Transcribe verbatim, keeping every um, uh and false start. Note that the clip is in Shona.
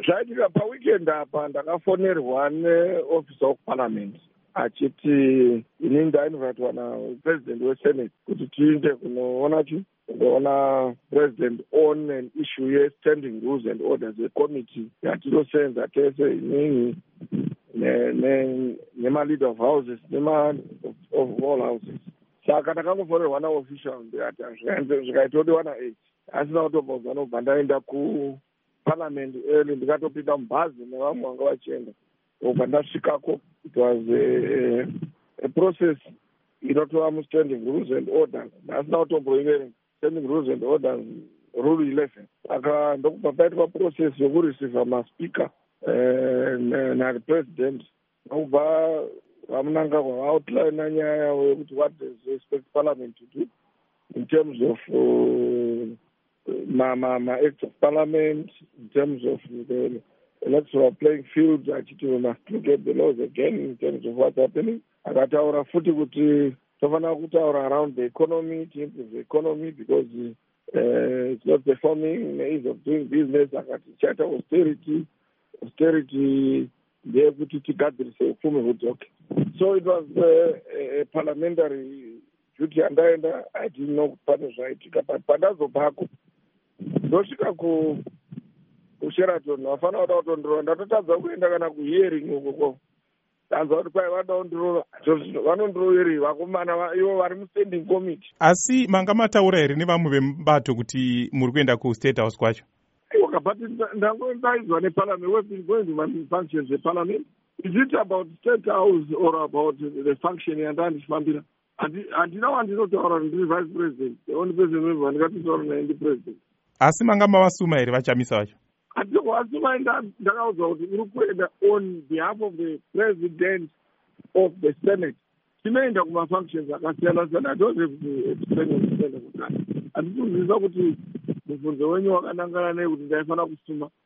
zvaitika paweekend apa ndakafonerwa neofficer of parliament achiti ini ndainvitwa napresident wesenate kuti tiinde kunoona chi kunoona president on an issue ye-standing rules and orders yecommittee yatinosenza tese inini nema-leader of houses nema of all houses. Saka ndakangofonerwa naofficial ndikati zvikaitodiwa na-eight asina kutobvunzwa nobva ndaenda kuparliament early ndikatopinda mubhazi nevamwe vanga vachienda obva ndasvikako. It was a, a process inotova mu-standing rules and orders. Ndasina kutomboiverenga standing rules and orders rule eleven. Saka ndokubva paitwa process yokureceiva maspeaker napresident nokubva vamunanga kwavaoutline nyaya yekuti what does expect parliament to do in terms of uh, ma, ma, ma acts of parliament, in terms of the electoral playing field. Achiti we must look at the laws again in terms of what's happening. Akataura futi kuti tofanira kutaura around the economy, to improve the economy because uh, it's not performing in the ease of doing business. Akati chata austerity, austerity ndeyekuti tigadzirise upfumi hudzoke. So it was uh, a parliamentary duty yandaenda. I didn't know pane zvaitika, but pandazobvako ndosvika ku kusheraton vafanira kuda kutondorova ndatotadza kuenda kana kuhearing ukoko. Tanzwa kuti kwai vada kundirova vanondiroverei vakomana ivo vari mustanding committee. Asi manga mataura here nevamwe vemubato kuti muri kuenda kustate house kwacho? Okay, but ndangodaizwa neparliament. We've been going to my functions parliament. Is it about state house or about the function yandandichifambira? Handina wandinotaura ndiri vice president. The only president member andikatotaura naye ndi president. Asi manga mavasuma here vachamisa vacho? Handikuvasuma ndakaudzwa kuti uri kuenda on behalf of the president of the senate. Tinoenda kumafunctions akasiyana siyana. I don't have to explain on the senate kutani. Handikuziva kuti mubvunzo wenyu wakanangana nei kuti ndaifanira kusuma.